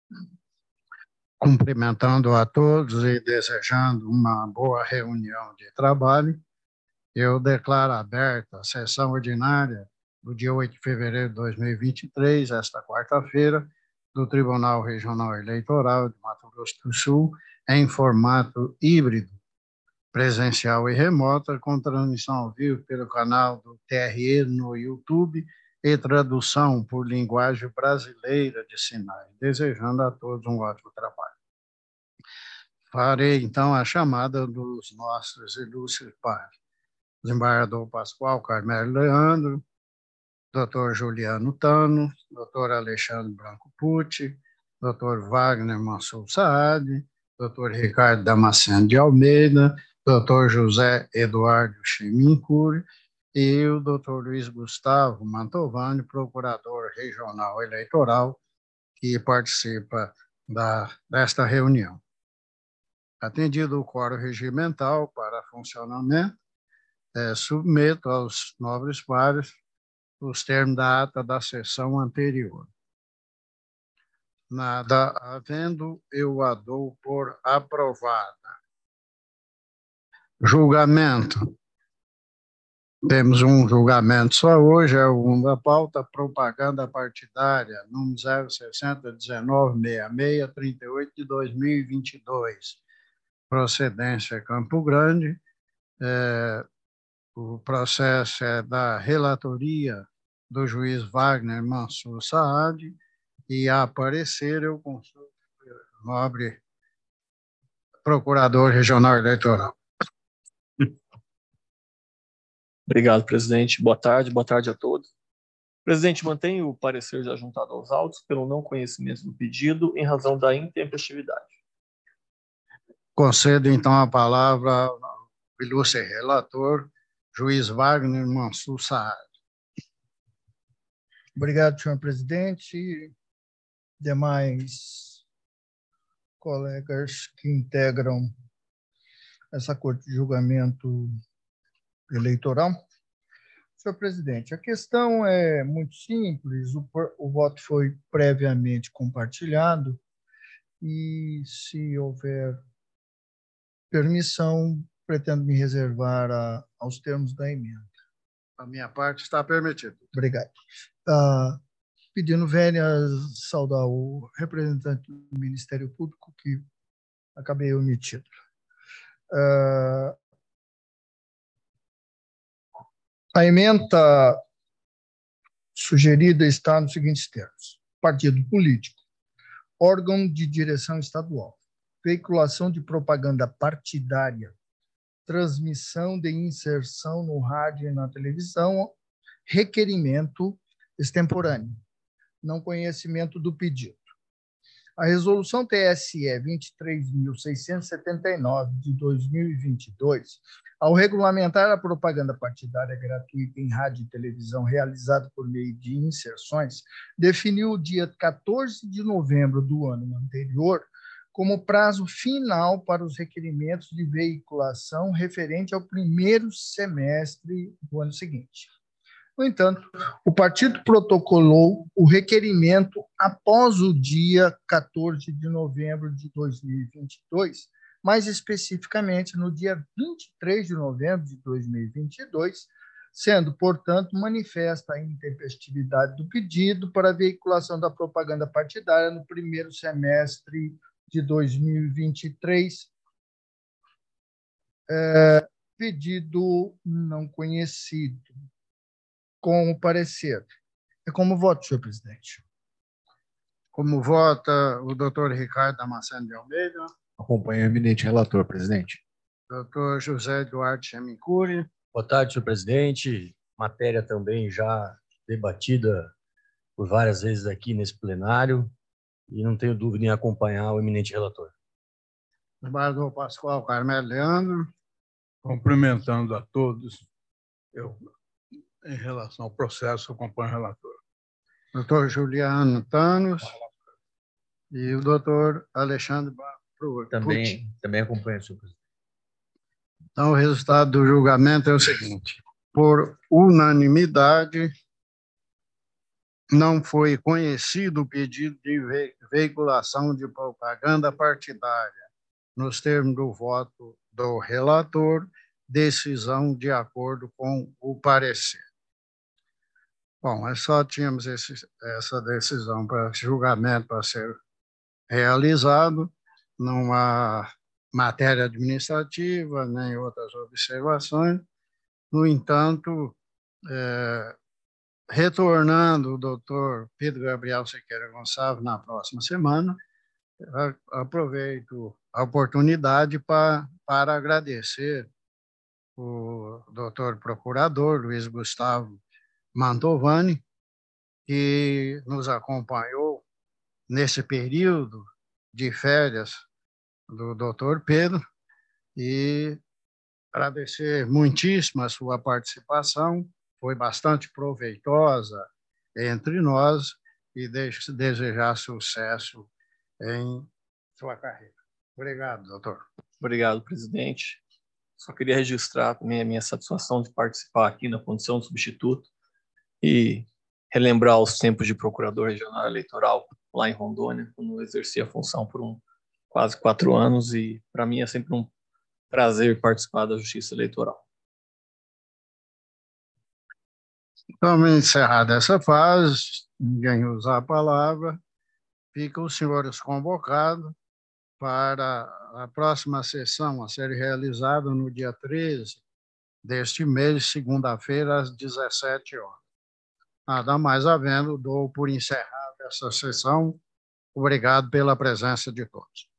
Cumprimentando a todos e desejando uma boa reunião de trabalho, eu declaro aberta a sessão ordinária do dia 8 de fevereiro de 2023, esta quarta-feira, do Tribunal Regional Eleitoral de Mato Grosso do Sul, em formato híbrido, presencial e remota, com transmissão ao vivo pelo canal do TRE no YouTube e tradução por linguagem brasileira de sinais, desejando a todos um ótimo trabalho. Farei, então, a chamada dos nossos ilustres pares. Desembargador Pascoal Carmelo Leandro, Dr. Juliano Tano, Dr. Alexandre Branco Pucci, Dr. Wagner Mansur Saad, Dr. Ricardo Damasceno de Almeida, Dr. José Eduardo Chimincuri e o Dr. Luiz Gustavo Mantovani, procurador regional eleitoral, que participa desta reunião. Atendido o quórum regimental para funcionamento, submeto aos nobres pares os termos da ata da sessão anterior. Nada havendo, eu a dou por aprovada. Julgamento. Temos um julgamento só hoje, é uma pauta propaganda partidária, número 060-1966-38 de 2022. Procedência Campo Grande. O processo é da relatoria do juiz Wagner Mansur Saad e, a parecer, eu consulto o nobre procurador regional eleitoral. Obrigado, presidente. Boa tarde a todos. Presidente, mantém o parecer já juntado aos autos pelo não conhecimento do pedido em razão da intempestividade. Concedo, então, a palavra ao ilustre relator, juiz Wagner Mansur Saad. Obrigado, senhor presidente. Demais colegas que integram essa Corte de Julgamento Eleitoral. Senhor presidente, a questão é muito simples, o voto foi previamente compartilhado e, se houver permissão, pretendo me reservar aos termos da emenda. A minha parte está permitida. Obrigado. Pedindo vénia, saudar o representante do Ministério Público, que acabei omitindo. A emenda sugerida está nos seguintes termos: partido político, órgão de direção estadual, veiculação de propaganda partidária, transmissão de inserção no rádio e na televisão, requerimento extemporâneo, não conhecimento do pedido. A resolução TSE 23.679 de 2022, ao regulamentar a propaganda partidária gratuita em rádio e televisão realizada por meio de inserções, definiu o dia 14 de novembro do ano anterior como prazo final para os requerimentos de veiculação referente ao primeiro semestre do ano seguinte. No entanto, o partido protocolou o requerimento após o dia 14 de novembro de 2022, mais especificamente no dia 23 de novembro de 2022, sendo, portanto, manifesta a intempestividade do pedido para a veiculação da propaganda partidária no primeiro semestre de 2023, pedido não conhecido. Com o parecer. É como voto, senhor presidente. Como vota o doutor Ricardo Damasceno de Almeida? Acompanho o eminente relator, presidente. Doutor José Eduardo Chimincuri. Boa tarde, senhor presidente. Matéria também já debatida por várias vezes aqui nesse plenário e não tenho dúvida em acompanhar o eminente relator. Desembargador Pascoal Carmelo Leandro. Cumprimentando a todos, em relação ao processo, acompanho o relator. Doutor Juliano Thanos e o doutor Alexandre Branco. Também acompanho, senhor presidente. Então, o resultado do julgamento é o seguinte: por unanimidade, não foi conhecido o pedido de veiculação de propaganda partidária, nos termos do voto do relator, decisão de acordo com o parecer. Bom, só tínhamos essa decisão para julgamento para ser realizado, numa matéria administrativa, nem outras observações. No entanto, retornando o doutor Pedro Gabriel Siqueira Gonçalves na próxima semana, aproveito a oportunidade para agradecer o doutor procurador Luiz Gustavo Mantovani, que nos acompanhou nesse período de férias do doutor Pedro, e agradecer muitíssimo a sua participação, foi bastante proveitosa entre nós, e desejar sucesso em sua carreira. Obrigado, doutor. Obrigado, presidente. Só queria registrar também a minha satisfação de participar aqui na condição de substituto e relembrar os tempos de procurador regional eleitoral lá em Rondônia, quando eu exerci a função por quase 4 anos, e para mim é sempre um prazer participar da Justiça Eleitoral. Então, encerrada essa fase, ninguém usar a palavra, ficam os senhores convocados para a próxima sessão a ser realizada no dia 13 deste mês, segunda-feira, às 17 horas. Nada mais havendo, dou por encerrada essa sessão. Obrigado pela presença de todos.